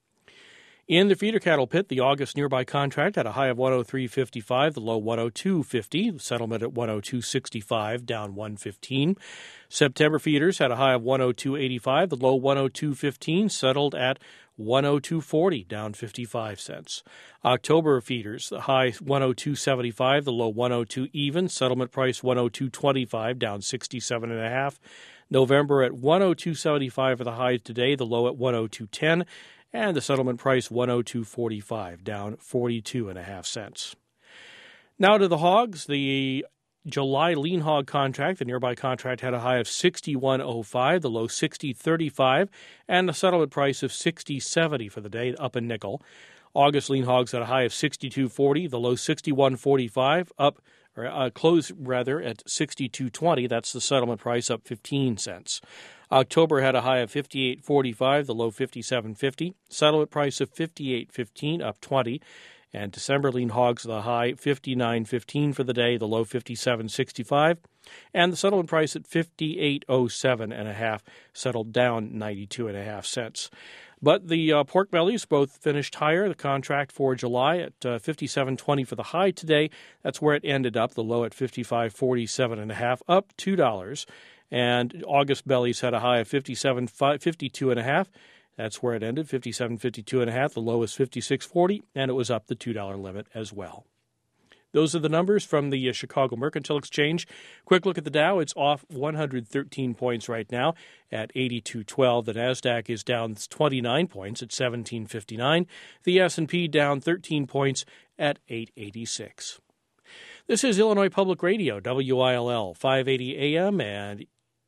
In the feeder cattle pit, the August nearby contract had a high of one oh three fifty-five, the low one oh two fifty, settlement at one oh two sixty-five, down one fifteen. September feeders had a high of one oh two eighty-five, the low one oh two fifteen, settled at one oh two forty, down fifty-five cents. October feeders, the high one oh two seventy-five, the low one oh two even, settlement price one oh two twenty-five, down sixty-seven and a half. November at one oh two seventy-five for the high today, the low at one oh two ten, and the settlement price one oh two forty-five, down forty-two and a half cents. Now to the hogs, the July lean hog contract, the nearby contract had a high of sixty-one oh five, the low sixty thirty-five, and the settlement price of sixty seventy for the day, up a nickel. August lean hogs had a high of sixty-two forty, the low sixty-one forty-five, up or uh, close rather at sixty-two twenty. That's the settlement price, up fifteen cents. October had a high of fifty-eight forty-five, the low fifty-seven fifty, settlement price of fifty-eight fifteen, up twenty. And December lean hogs, the high fifty-nine fifteen for the day, the low fifty-seven sixty-five, and the settlement price at fifty-eight oh seven and a half, settled down ninety-two and a half cents. But the uh, pork bellies both finished higher. The contract for July at uh, fifty-seven twenty for the high today. That's where it ended up. The low at fifty-five forty-seven and a half, up two dollars. And August bellies had a high of fifty-seven fifty-two and a half. That's where it ended, fifty-seven fifty-two and a half. The low was fifty-six forty, and it was up the two dollar limit as well. Those are the numbers from the uh, Chicago Mercantile Exchange. Quick look at the Dow. It's off one hundred thirteen points right now at eighty-two twelve. The NASDAQ is down twenty-nine points at seventeen fifty-nine. The S and P down thirteen points at eight eighty-six. This is Illinois Public Radio, W I L L, five eighty A M and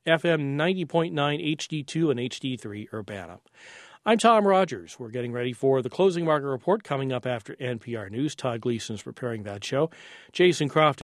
F M ninety point nine H D two and H D three Urbana. I'm Tom Rogers. We're getting ready for the closing market report coming up after N P R News. Todd Gleason's preparing that show. Jason Croft